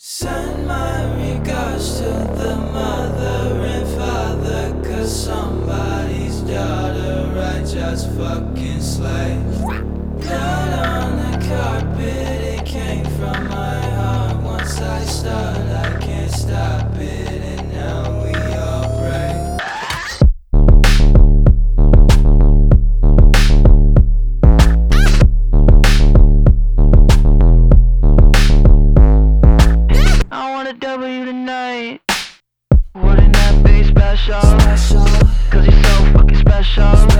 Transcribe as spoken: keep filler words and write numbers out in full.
Send my regards to the mother and father, cause somebody's daughter I just fucking slayed. Blood on the carpet, it came from my heart. Once I start, I can't stop it, and now we all pray. I want a W tonight. Wouldn't that be special? Special. Cause you're so fucking special.